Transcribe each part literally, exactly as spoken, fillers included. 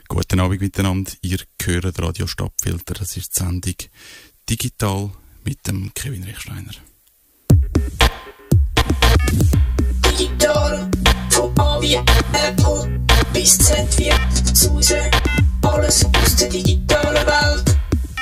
Guten Abend miteinander. Ihr hört Radio Stadtfilter. Das ist die Sendung Digital mit dem Kevin Rechsteiner. Digital, von A wie Apple bis Z wie Suse, alles aus der digitalen Welt.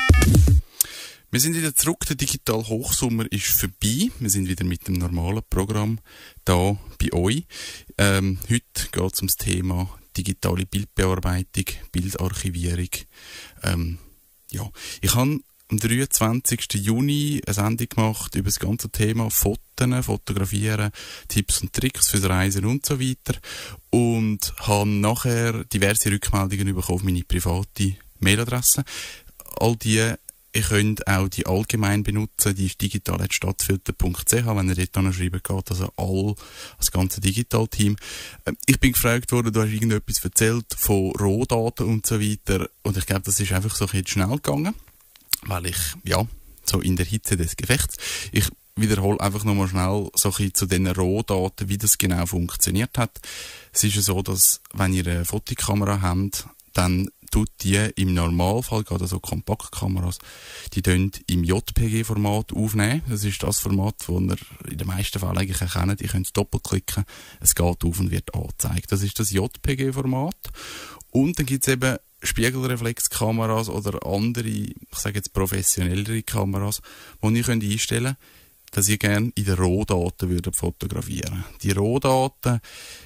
Wir sind wieder zurück, der digitale Hochsommer ist vorbei. Wir sind wieder mit dem normalen Programm da bei euch. Ähm, heute geht es um das Thema digitale Bildbearbeitung, Bildarchivierung. Ähm, ja. Ich habe am dreiundzwanzigsten Juni eine Sendung gemacht über das ganze Thema Foten, Fotografieren, Tipps und Tricks fürs Reisen und so weiter. Und habe nachher diverse Rückmeldungen bekommen auf meine private Mailadresse. All die Ihr könnt auch die allgemein benutzen, die ist digital at stadtfilter punkt c h, wenn ihr dort schreiben geht, also all, das ganze Digital-Team. Ich bin gefragt worden, du hast irgendetwas erzählt von Rohdaten und so weiter, und ich glaube, das ist einfach so ein bisschen schnell gegangen, weil ich, ja, so in der Hitze des Gefechts, ich wiederhole einfach nochmal schnell so ein bisschen zu den Rohdaten, wie das genau funktioniert hat. Es ist ja so, dass, wenn ihr eine Fotokamera habt, dann tut die im Normalfall, gerade so Kompaktkameras, die tun im J P G-Format aufnehmen. Das ist das Format, das ihr in den meisten Fällen eigentlich erkennt. Ihr könnt es doppelklicken, es geht auf und wird angezeigt. Das ist das J P G-Format. Und dann gibt es eben Spiegelreflexkameras oder andere, ich sage jetzt professionellere Kameras, die ihr könnt einstellen könnt, dass ihr gerne in den Rohdaten würdet fotografieren. Die Rohdaten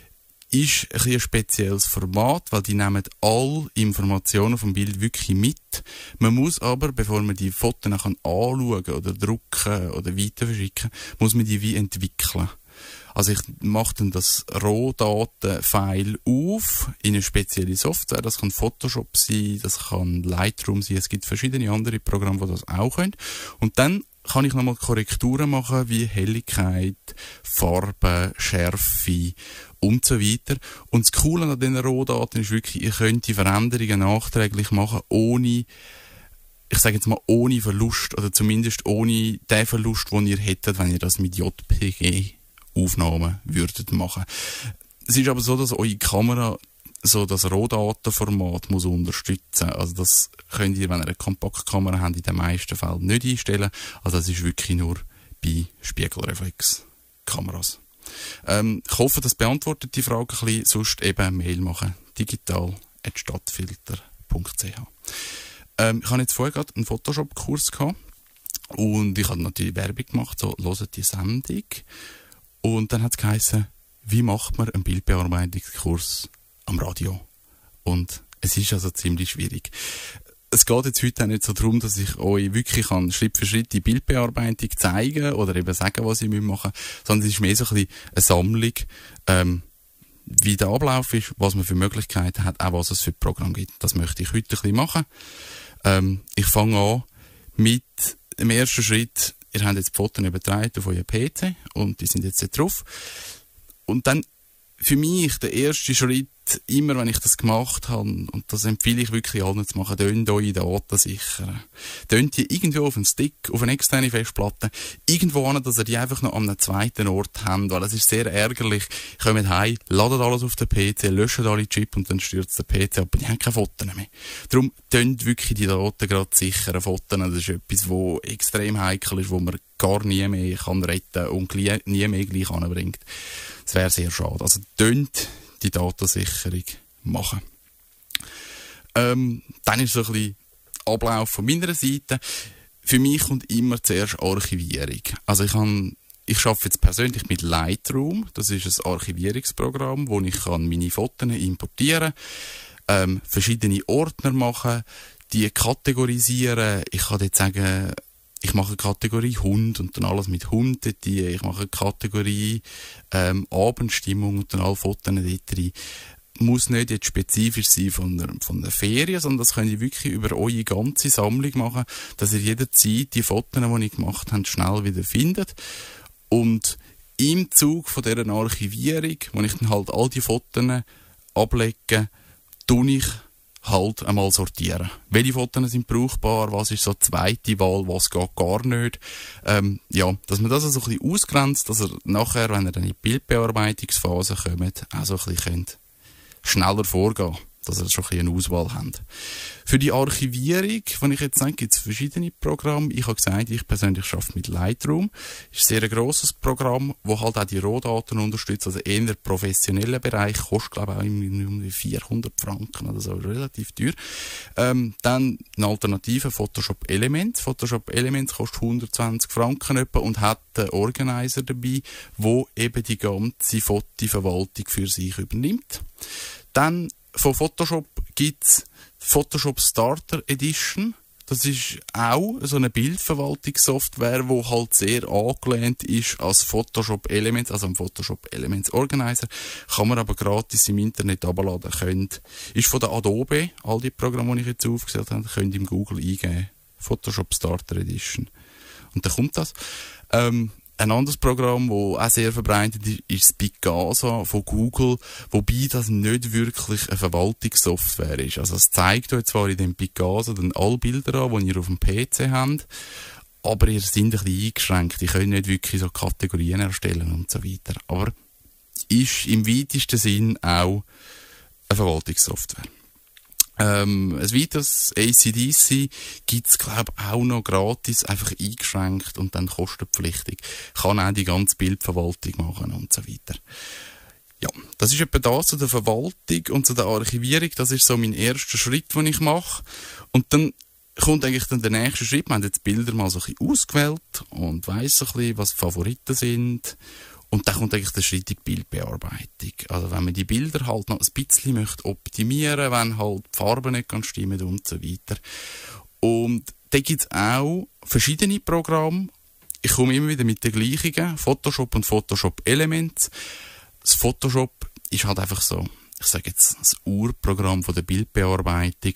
ist ein, bisschen ein spezielles Format, weil die nehmen alle Informationen vom Bild wirklich mit. Man muss aber, bevor man die Fotos anschauen oder drucken oder weiter verschicken, muss man die wie entwickeln. Also ich mache dann das Rohdaten-File auf in eine spezielle Software. Das kann Photoshop sein, das kann Lightroom sein. Es gibt verschiedene andere Programme, die das auch können. Und dann kann ich nochmal Korrekturen machen, wie Helligkeit, Farbe, Schärfe und so weiter. Und das Coole an diesen Rohdaten ist wirklich, ihr könnt die Veränderungen nachträglich machen, ohne, ich sage jetzt mal, ohne Verlust, oder zumindest ohne den Verlust, den ihr hättet, wenn ihr das mit J P G-Aufnahmen würdet machen. Es ist aber so, dass eure Kamera so das Rohdatenformat muss unterstützen. Also das könnt ihr, wenn ihr eine Kompaktkamera habt, in den meisten Fällen nicht einstellen. Also das ist wirklich nur bei Spiegelreflexkameras. Ähm, ich hoffe, das beantwortet die Frage ein bisschen. Sonst eben eine Mail machen. digital at stadtfilter punkt c h. Ähm, ich habe jetzt vorher gerade einen Photoshop-Kurs gehabt. Und ich habe natürlich Werbung gemacht, so, hört die Sendung. Und dann hat es geheißen, wie macht man einen Bildbearbeitungskurs am Radio? Und es ist also ziemlich schwierig. Es geht jetzt heute auch nicht so darum, dass ich euch wirklich an Schritt für Schritt die Bildbearbeitung zeigen oder eben sagen, was ich machen muss, sondern es ist mehr so ein bisschen eine Sammlung, ähm, wie der Ablauf ist, was man für Möglichkeiten hat, auch was es für Programme gibt. Das möchte ich heute ein bisschen machen. Ähm, ich fange an mit dem ersten Schritt. Ihr habt jetzt die Fotos übertragen auf euren P C und die sind jetzt da drauf. Und dann für mich der erste Schritt, immer wenn ich das gemacht habe, und das empfehle ich wirklich allen zu machen, tönt eure Daten sichern. Tönt die irgendwo auf einen Stick, auf eine externe Festplatte, irgendwo an, dass ihr die einfach noch an einem zweiten Ort habt, weil es ist sehr ärgerlich. Kommt heim, ladet alles auf den P C, löscht alle Chip und dann stürzt der P C ab und die haben keine Fotos mehr. Darum tönt wirklich die Daten gerade sichern. Fotos, das ist etwas, was extrem heikel ist, wo man gar nie mehr kann retten und nie mehr gleich anbringt. Das wäre sehr schade. Also tönt die Datensicherung machen. Ähm, dann ist so ein bisschen Ablauf von meiner Seite. Für mich kommt immer zuerst Archivierung. Also ich kann, ich arbeite jetzt persönlich mit Lightroom. Das ist ein Archivierungsprogramm, wo ich kann meine Fotos importieren kann, ähm, verschiedene Ordner machen, die kategorisieren. Ich kann jetzt sagen, ich mache eine Kategorie Hund und dann alles mit Hund dort rein. Ich mache eine Kategorie ähm, Abendstimmung und dann alle Fotos dort rein. Muss nicht jetzt spezifisch sein von der, von der Ferien, sondern das könnt ihr wirklich über eure ganze Sammlung machen, dass ihr jederzeit die Fotos, die ihr gemacht habt, schnell wieder findet. Und im Zug von dieser Archivierung, wo ich dann halt all die Fotos ablege, tue ich halt einmal sortieren. Welche Fotos sind brauchbar, was ist so die zweite Wahl, was geht gar nicht. Ähm, ja, dass man das so also ein bisschen ausgrenzt, dass ihr nachher, wenn ihr dann in die Bildbearbeitungsphase kommt, auch so ein bisschen könnt schneller vorgehen. dass ihr schon ein bisschen eine Auswahl habt. Für die Archivierung, wenn ich jetzt sage, gibt es verschiedene Programme. Ich habe gesagt, ich persönlich arbeite mit Lightroom. Das ist ein sehr grosses Programm, das halt auch die Rohdaten unterstützt, also eher im professionellen Bereich, kostet glaube ich auch um die vierhundert Franken oder so, relativ teuer. Ähm, dann eine Alternative, Photoshop Elements. Photoshop Elements kostet hundertzwanzig Franken etwa und hat einen Organizer dabei, wo eben die ganze Fotoverwaltung für sich übernimmt. Dann von Photoshop gibt es Photoshop Starter Edition. Das ist auch so eine Bildverwaltungssoftware, die halt sehr angelehnt ist als Photoshop Elements, also am Photoshop Elements Organizer. Kann man aber gratis im Internet abladen. Könnt, ist von der Adobe, all die Programme, die ich jetzt aufgezählt habe, könnt ihr im Google eingeben. Photoshop Starter Edition. Und dann kommt das. Ähm, Ein anderes Programm, das auch sehr verbreitet ist, ist das Picasa von Google, wobei das nicht wirklich eine Verwaltungssoftware ist. Also es zeigt euch zwar in dem Picasa dann alle Bilder an, die ihr auf dem P C habt, aber ihr seid ein bisschen eingeschränkt. Ihr könnt nicht wirklich so Kategorien erstellen und so weiter. Aber ist im weitesten Sinn auch eine Verwaltungssoftware. Ähm, ein weiteres A C D C gibt's, glaube ich, auch noch gratis, einfach eingeschränkt und dann kostenpflichtig. Kann auch die ganze Bildverwaltung machen und so weiter. Ja, das ist etwa das zu der Verwaltung und zu der Archivierung. Das ist so mein erster Schritt, den ich mache. Und dann kommt eigentlich dann der nächste Schritt. Wir haben jetzt die Bilder mal so ein bisschen ausgewählt und weiss ein bisschen, was die Favoriten sind. Und dann kommt eigentlich der Schritt in die Bildbearbeitung. Also wenn man die Bilder halt noch ein bisschen möchte optimieren, wenn halt die Farben nicht ganz stimmen und so weiter. Und da gibt es auch verschiedene Programme. Ich komme immer wieder mit den gleichen, Photoshop und Photoshop Elements. Das Photoshop ist halt einfach so, ich sage jetzt, das Urprogramm von der Bildbearbeitung,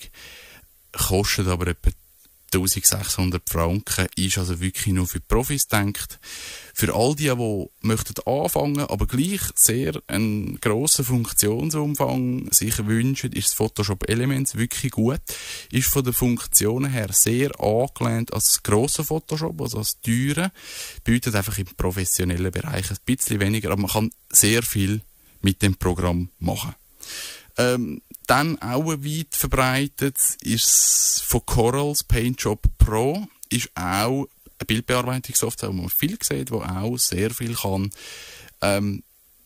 kostet aber etwa eintausendsechshundert Franken, ist also wirklich nur für Profis gedacht. Für all die, die möchten anfangen, aber gleich sehr einen grossen Funktionsumfang sich wünschen, ist das Photoshop Elements wirklich gut. Ist von den Funktionen her sehr angelehnt als das grosse Photoshop, also als teure. Bietet einfach im professionellen Bereich ein bisschen weniger, aber man kann sehr viel mit dem Programm machen. Ähm, dann auch weit verbreitet ist von Corels PaintJob Pro, ist auch eine Bildbearbeitungssoftware, wo man viel sieht, die auch sehr viel kann. Ähm,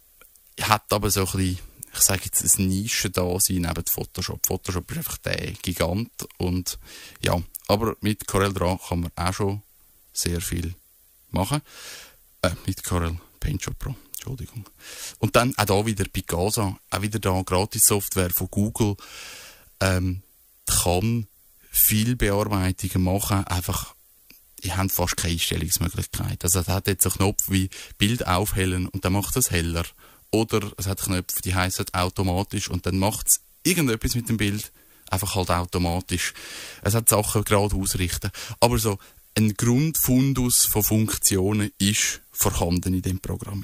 hat aber so ein bisschen, ich sage jetzt, ein Nische da sein neben Photoshop. Photoshop ist einfach der Gigant und ja, aber mit Corel dran kann man auch schon sehr viel machen. Äh, mit Corel PaintJob Pro. Entschuldigung. Und dann auch da wieder Picasa, auch wieder da Gratis-Software von Google, ähm, kann viel Bearbeitungen machen, einfach, ihr habt fast keine Einstellungsmöglichkeit. Also es hat jetzt einen Knopf wie Bild aufhellen und dann macht es heller. Oder es hat Knöpfe, die heissen automatisch und dann macht es irgendetwas mit dem Bild einfach halt automatisch. Es hat Sachen gerade ausrichten. Aber so ein Grundfundus von Funktionen ist vorhanden in dem Programm.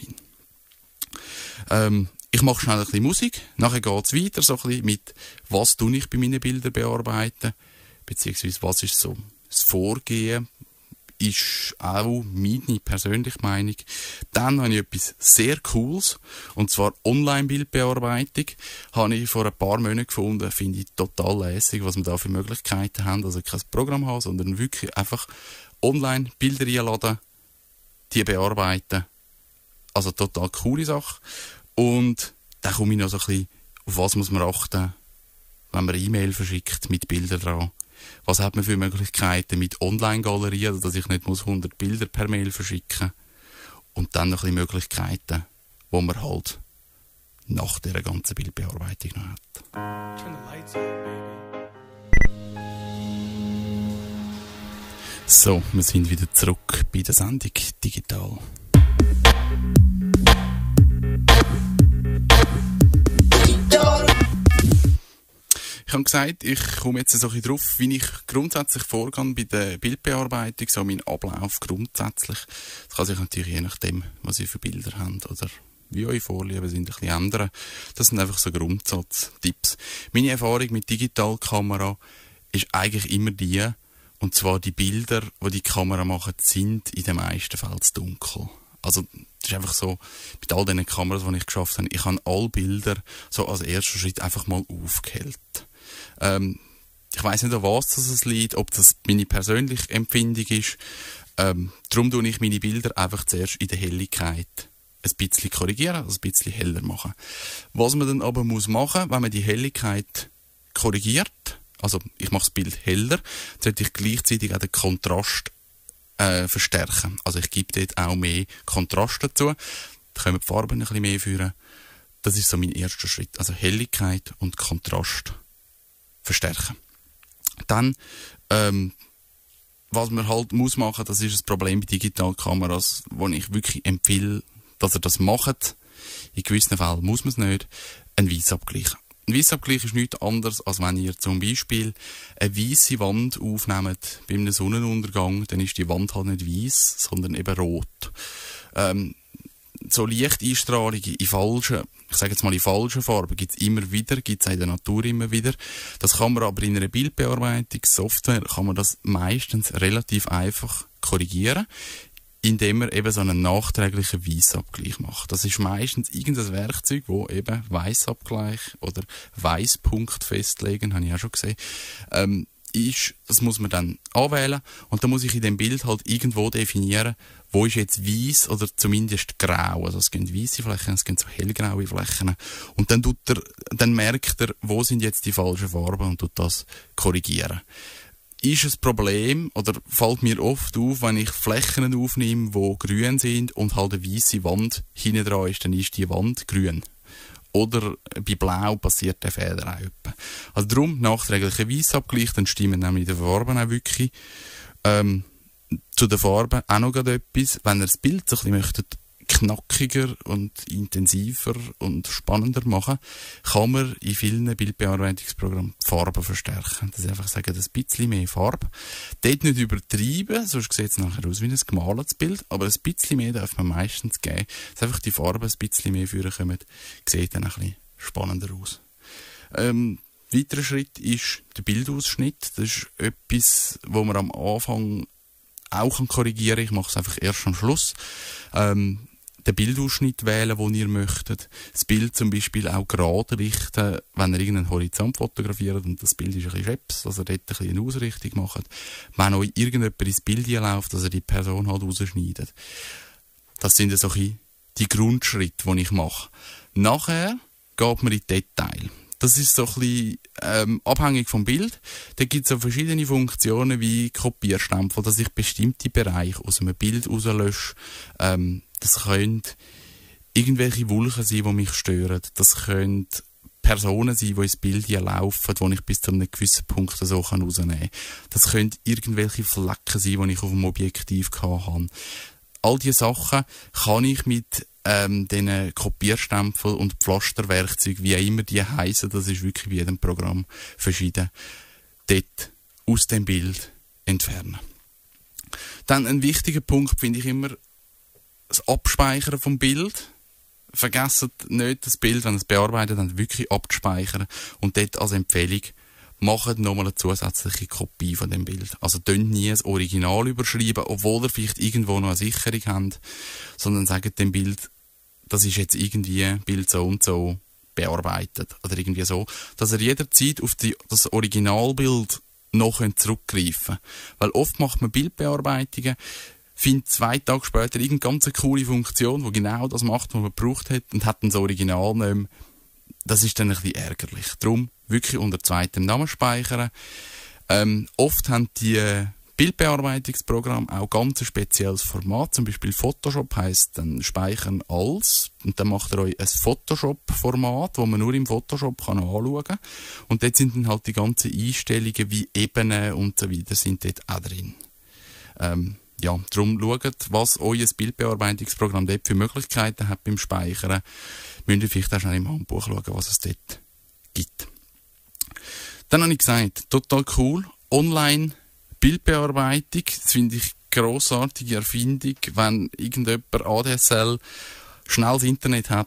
Ähm, ich mache schnell ein bisschen Musik, nachher geht es weiter so ein bisschen mit, was tue ich bei meinen Bildern bearbeiten, beziehungsweise was ist so das Vorgehen, ist auch meine persönliche Meinung. Dann habe ich etwas sehr Cooles, und zwar Online-Bildbearbeitung. Habe ich vor ein paar Monaten gefunden, finde ich total lässig, was wir da für Möglichkeiten haben, also kein Programm haben, sondern wirklich einfach online Bilder einladen, die bearbeiten. Also total coole Sache. Und dann komme ich noch so ein bisschen, auf was muss man achten, wenn man E-Mail verschickt mit Bildern dran. Was hat man für Möglichkeiten mit Online-Galerien, dass ich nicht muss hundert Bilder per Mail verschicken. Und dann noch ein bisschen Möglichkeiten, wo man halt nach dieser ganzen Bildbearbeitung noch hat. Turn the lights out, baby. So, wir sind wieder zurück bei der Sendung Digital. Ich habe gesagt, ich komme jetzt so ein bisschen drauf, wie ich grundsätzlich vorgehe bei der Bildbearbeitung, so mein Ablauf grundsätzlich. Das kann sich natürlich je nachdem, was ihr für Bilder habt oder wie eure Vorlieben sind, ein bisschen ändern. Das sind einfach so Grundsatztipps. Meine Erfahrung mit Digitalkamera ist eigentlich immer die, und zwar die Bilder, die die Kamera macht, sind in den meisten Fällen zu dunkel. Also das ist einfach so, mit all diesen Kameras, die ich geschafft habe, ich habe alle Bilder so als ersten Schritt einfach mal aufgehellt. Ähm, ich weiss nicht, an was das es liegt, ob das meine persönliche Empfindung ist. Ähm, darum tue ich meine Bilder einfach zuerst in der Helligkeit ein bisschen korrigieren, also ein bisschen heller machen. Was man dann aber muss machen, wenn man die Helligkeit korrigiert, also ich mache das Bild heller, sollte ich gleichzeitig auch den Kontrast äh, verstärken. Also ich gebe dort auch mehr Kontrast dazu. Da können wir die Farben ein bisschen mehr führen. Das ist so mein erster Schritt. Also Helligkeit und Kontrast verstärken. Dann, ähm, was man halt muss machen, das ist das Problem bei Digitalkameras, wo ich wirklich empfehle, dass ihr das macht. In gewissen Fällen muss man es nicht. Ein Weissabgleich. Ein Weissabgleich ist nichts anderes, als wenn ihr zum Beispiel eine weisse Wand aufnehmt bei einem Sonnenuntergang, dann ist die Wand halt nicht weiss, sondern eben rot. Ähm, so Lichteinstrahlung in falschen, ich sage jetzt mal in falschen Farben, gibt es immer wieder, gibt es auch in der Natur immer wieder. Das kann man aber in einer Bildbearbeitungssoftware, kann man das meistens relativ einfach korrigieren, indem man eben so einen nachträglichen Weissabgleich macht. Das ist meistens irgendein Werkzeug, wo eben Weissabgleich oder Weisspunkt festlegen, habe ich auch schon gesehen, ähm, ist, das muss man dann anwählen und dann muss ich in dem Bild halt irgendwo definieren, wo ist jetzt weiss oder zumindest grau. Also es gehen weisse Flächen, es gehen so hellgraue Flächen. Und dann tut er, dann merkt er, wo sind jetzt die falschen Farben und tut das korrigieren. Ist ein Problem, oder fällt mir oft auf, wenn ich Flächen aufnehme, die grün sind und halt eine weisse Wand hinten dran ist, dann ist die Wand grün. Oder bei Blau passiert der Fehler auch etwa. Also darum nachträglicher Weissabgleich, dann stimmen nämlich die Farben auch wirklich. Ähm, zu den Farben auch noch etwas, wenn ihr das Bild so ein bisschen möchtet, knackiger und intensiver und spannender machen, kann man in vielen Bildbearbeitungsprogrammen die Farben verstärken. Das ist einfach sagen, ein bisschen mehr Farbe. Dort nicht übertreiben, sonst sieht es nachher aus wie ein gemaltes Bild, aber ein bisschen mehr darf man meistens geben. Dass einfach die Farben ein bisschen mehr führen kommen, sieht dann ein bisschen spannender aus. Ähm, weiterer Schritt ist der Bildausschnitt. Das ist etwas, wo man am Anfang auch korrigieren kann. Ich mache es einfach erst am Schluss. Ähm, den Bildausschnitt wählen, den ihr möchtet. Das Bild zum Beispiel auch gerade richten, wenn ihr irgendeinen Horizont fotografiert und das Bild ist ein bisschen scheps, dass ihr dort ein bisschen eine Ausrichtung macht. Wenn euch irgendjemand ins Bild läuft, dass ihr die Person halt rausschneidet. Das sind so die Grundschritte, die ich mache. Nachher geht man in die Details. Das ist so ein bisschen ähm, abhängig vom Bild. Da gibt es so verschiedene Funktionen wie Kopierstempel, dass ich bestimmte Bereiche aus einem Bild rauslösche. Ähm, das können irgendwelche Wulchen sein, die mich stören. Das können Personen sein, die ins Bild laufen, die ich bis zu einem gewissen Punkt so rausnehmen kann. Das können irgendwelche Flecken sein, die ich auf dem Objektiv hatte. All diese Sachen kann ich mit ähm, diesen Kopierstempel und Pflasterwerkzeugen, wie auch immer die heissen, das ist wirklich bei jedem Programm verschieden, dort aus dem Bild entfernen. Dann ein wichtiger Punkt finde ich immer das Abspeichern vom Bild. Vergesst nicht, das Bild, wenn ihr es bearbeitet, dann wirklich abzuspeichern und dort als Empfehlung macht nochmal eine zusätzliche Kopie von dem Bild. Also tönt nie das Original überschreiben, obwohl ihr vielleicht irgendwo noch eine Sicherung habt, sondern sagt dem Bild, das ist jetzt irgendwie Bild so und so bearbeitet oder irgendwie so, dass ihr jederzeit auf die, das Originalbild noch zurückgreifen könnt. Weil oft macht man Bildbearbeitungen, findet zwei Tage später irgendeine ganz coole Funktion, die genau das macht, was man gebraucht hat und hat dann das Original nicht mehr. Das ist dann ein bisschen ärgerlich. Darum wirklich unter zweitem Namen speichern. Ähm, oft haben die Bildbearbeitungsprogramme auch ganz ein spezielles Format. Zum Beispiel Photoshop heisst dann speichern als. Und dann macht ihr euch ein Photoshop-Format, das man nur im Photoshop kann anschauen kann. Und dort sind dann halt die ganzen Einstellungen wie Ebenen und so weiter sind dort auch drin. Ähm, ja, darum schaut, was euer Bildbearbeitungsprogramm dort für Möglichkeiten hat beim Speichern. Müsst ihr vielleicht auch schnell im Handbuch schauen, was es dort gibt. Dann habe ich gesagt, total cool, Online-Bildbearbeitung, das finde ich eine grossartige Erfindung, wenn irgendjemand A D S L schnell das Internet hat.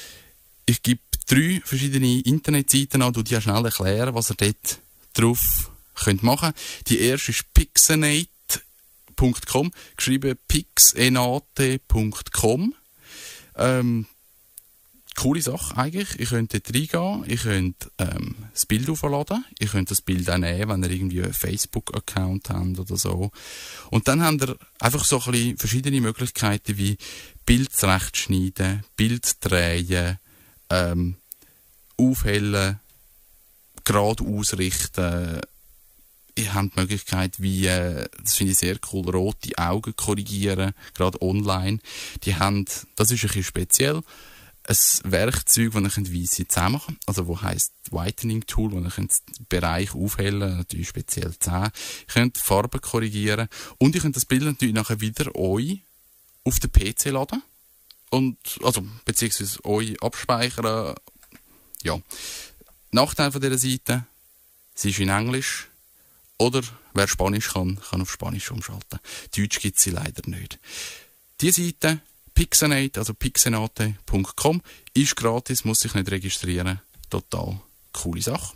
Ich gebe drei verschiedene Internetseiten an, die dir schnell erklären, was ihr dort drauf könnt machen könnt. Die erste ist pixenate .com, geschrieben pixenate punkt com. Ähm, coole Sache eigentlich. Ihr könnt dort reingehen, ihr könnt ähm, das Bild aufladen, ihr könnt das Bild auch nehmen, wenn ihr irgendwie einen Facebook-Account habt oder so. Und dann habt ihr einfach so ein bisschen verschiedene Möglichkeiten wie Bild zurechtschneiden, Bild drehen, ähm, aufhellen, gerade ausrichten. Ihr habt die Möglichkeit, wie, äh, das finde ich sehr cool, rote Augen korrigieren, gerade online. Die haben, das ist ein bisschen speziell, ein Werkzeug, das ihr weisse Zähne machen könnt, also wo heisst Whitening Tool, wo ihr den Bereich aufhellen, natürlich speziell Zähne. Ihr könnt Farben korrigieren und ihr könnt das Bild natürlich nachher wieder euch auf den P C laden und, also, beziehungsweise euch abspeichern. Ja. Nachteil von dieser Seite, sie ist in Englisch, oder wer Spanisch kann, kann auf Spanisch umschalten. Deutsch gibt es sie leider nicht. Die Seite, Pixenate, also pixenate punkt com, ist gratis, muss sich nicht registrieren. Total coole Sache.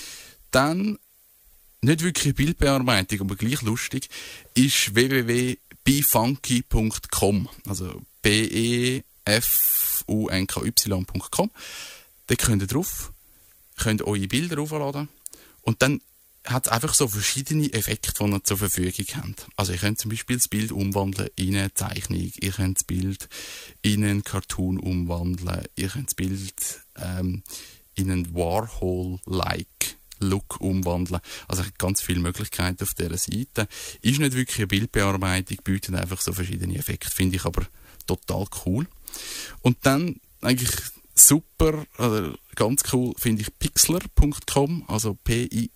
Dann, nicht wirklich Bildbearbeitung, aber gleich lustig, ist w w w punkt befunky punkt com, also b e f u n k y punkt com. Da könnt ihr drauf, könnt eure Bilder aufladen und dann hat es einfach so verschiedene Effekte, die ihr zur Verfügung habt. Also ihr könnt zum Beispiel das Bild umwandeln in eine Zeichnung, ihr könnt das Bild in einen Cartoon umwandeln, ihr könnt das Bild ähm, in einen Warhol-like Look umwandeln. Also es hat ganz viele Möglichkeiten auf dieser Seite. Ist nicht wirklich eine Bildbearbeitung, bietet einfach so verschiedene Effekte, finde ich aber total cool. Und dann eigentlich super, oder ganz cool, finde ich pixlr punkt com, also P I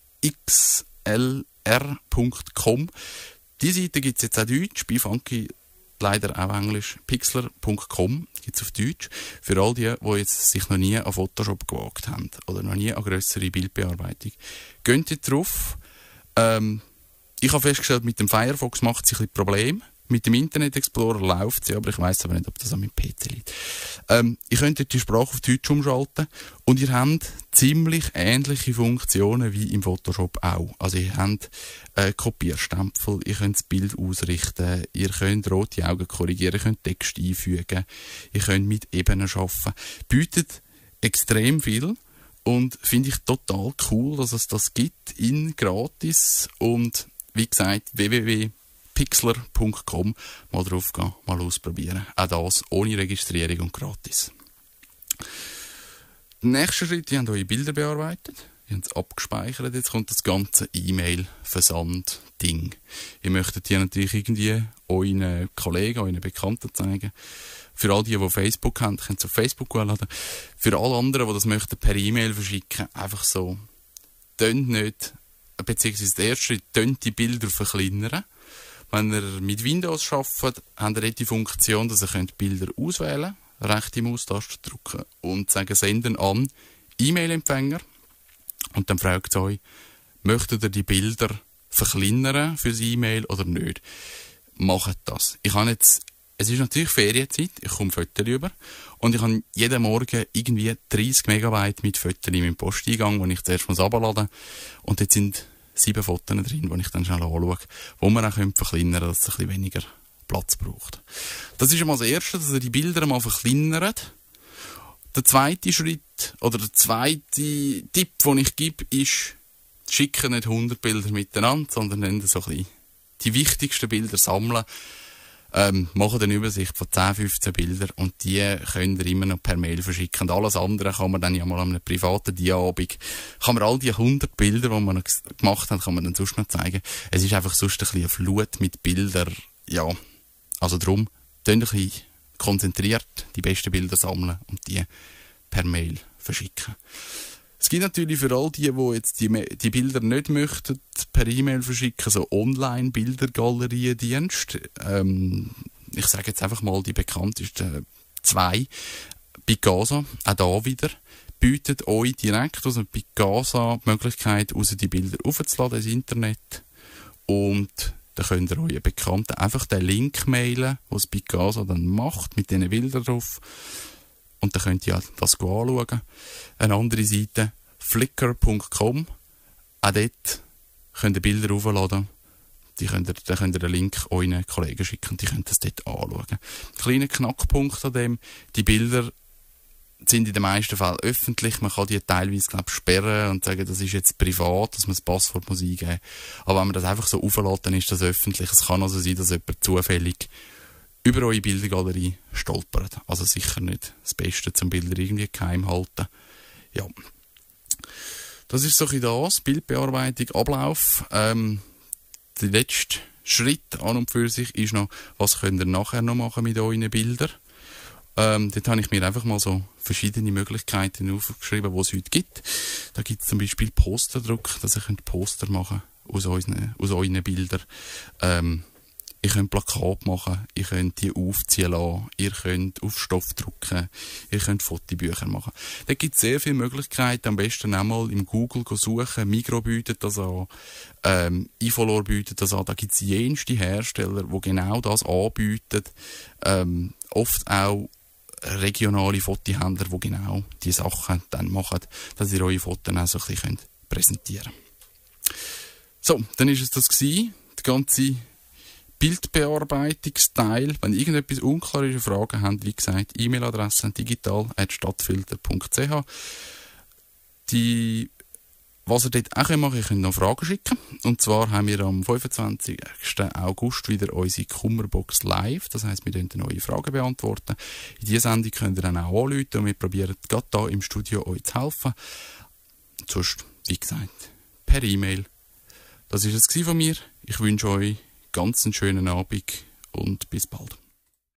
x l r punkt com. Die Seite gibt es jetzt auch Deutsch, bei Funky leider auch Englisch. pixlr punkt com gibt es auf Deutsch. Für all die, die jetzt sich noch nie an Photoshop gewagt haben oder noch nie an grössere Bildbearbeitung. Geht ihr drauf. Ähm, ich habe festgestellt, mit dem Firefox macht es ein bisschen Probleme. Mit dem Internet Explorer läuft sie, aber ich weiss aber nicht, ob das an meinem P C liegt. Ähm, ihr könnt die Sprache auf Deutsch umschalten und ihr habt ziemlich ähnliche Funktionen wie im Photoshop auch. Also ihr habt äh, Kopierstempel, ihr könnt das Bild ausrichten, ihr könnt rote Augen korrigieren, ihr könnt Text einfügen, ihr könnt mit Ebenen arbeiten. Bietet extrem viel und finde ich total cool, dass es das gibt in gratis und wie gesagt, w w w punkt pixlr punkt com, mal drauf gehen, mal ausprobieren. Auch das ohne Registrierung und gratis. Der nächste Schritt, ihr habt eure Bilder bearbeitet, ihr habt es abgespeichert, jetzt kommt das ganze E-Mail-Versand-Ding. Ihr möchtet die natürlich irgendwie euren Kollegen, euren Bekannten zeigen. Für all die, die Facebook haben, könnt ihr es auf Facebook laden. Für alle anderen, die das möchten, per E-Mail verschicken, einfach so, tönt nicht, beziehungsweise der erste Schritt, tönt die Bilder verkleinern. Wenn ihr mit Windows arbeitet, habt ihr die Funktion, dass ihr Bilder auswählen könnt, rechte Maustaste drücken und sagen, senden an E-Mail-Empfänger. Und dann fragt es euch, möchtet ihr die Bilder verkleinern fürs E-Mail oder nicht? Macht das. Ich habe jetzt, es ist natürlich Ferienzeit, ich komme Fotos über und ich habe jeden Morgen irgendwie dreißig Megabyte mit Fotos in meinem Posteingang, die ich zuerst muss runterladen muss. Und jetzt sind sieben Fotos drin, die ich dann schnell anschaue, wo man auch verkleinern könnte, dass es ein bisschen weniger Platz braucht. Das ist einmal das Erste, dass ihr die Bilder einmal verkleinert. Der zweite Schritt, oder der zweite Tipp, den ich gebe, ist, schicke nicht hundert Bilder miteinander, sondern dann so ein bisschen die wichtigsten Bilder sammeln. Ähm, machen eine Übersicht von zehn, fünfzehn Bildern und die könnt ihr immer noch per Mail verschicken. Und alles andere kann man dann ja mal an einem privaten Diabend, kann man all die hundert Bilder, die man noch gemacht hat, kann man dann sonst noch zeigen. Es ist einfach sonst ein bisschen eine Flut mit Bildern. Ja, also darum, ein bisschen konzentriert die besten Bilder sammeln und die per Mail verschicken. Es gibt natürlich für all die, die jetzt die, die Bilder nicht möchten, per E-Mail verschicken, so Online-Bildergaleriendienst. Ähm, ich sage jetzt einfach mal die bekanntesten zwei. Picasa, auch da wieder, bietet euch direkt aus dem Picasa die Möglichkeit, raus die Bilder aufzuladen ins Internet. Und dann könnt ihr euren Bekannten einfach den Link mailen, den das Picasa dann macht, mit diesen Bildern drauf. Und dann könnt ihr das anschauen. Eine andere Seite, flickr punkt com. Auch dort könnt ihr Bilder aufladen. die könnt ihr, dann könnt ihr den Link euren Kollegen schicken und die können das dort anschauen. Kleiner Knackpunkt an dem, die Bilder sind in den meisten Fällen öffentlich. Man kann die teilweise, glaube ich, sperren und sagen, das ist jetzt privat, dass man das Passwort muss eingeben muss. Aber wenn man das einfach so auflädt, dann ist das öffentlich. Es kann also sein, dass jemand zufällig über eure Bildergalerie stolpert. Also sicher nicht das Beste, zum Bilder irgendwie geheim halten. Ja. Das ist so ein bisschen das, Bildbearbeitung, Ablauf. Ähm, der letzte Schritt an und für sich ist noch, was könnt ihr nachher noch machen mit euren Bildern. Ähm, dort habe ich mir einfach mal so verschiedene Möglichkeiten aufgeschrieben, die es heute gibt. Da gibt es zum Beispiel Posterdruck, dass ihr könnt Poster machen aus, unseren, aus euren Bildern. Ähm, ihr könnt Plakate machen, ihr könnt die aufziehen lassen, ihr könnt auf Stoff drucken, ihr könnt Fotobücher machen. Da gibt es sehr viele Möglichkeiten. Am besten einmal im Google suchen. Migros bietet das an, ähm, Ifolor bietet das an. Da gibt es jenste Hersteller, die genau das anbieten. Ähm, oft auch regionale Fotohändler, die genau die Sachen dann machen, dass ihr eure Fotos auch so ein bisschen präsentieren könnt. So, dann ist es das gewesen. Die ganze Bildbearbeitungsteil. Wenn irgendetwas unklar ist, Fragen habt, wie gesagt, E-Mail-Adresse digital at stadtfilter punkt c h. Die Was ihr dort auch machen könnt, ihr könnt noch Fragen schicken. Und zwar haben wir am fünfundzwanzigsten August wieder unsere Kummerbox live. Das heisst, wir können neue Fragen beantworten. In dieser Sendung könnt ihr dann auch anrufen und wir probieren gerade hier im Studio euch zu helfen. Und sonst, wie gesagt, per E-Mail. Das war es von mir. Ich wünsche euch ganz einen schönen Abend und bis bald.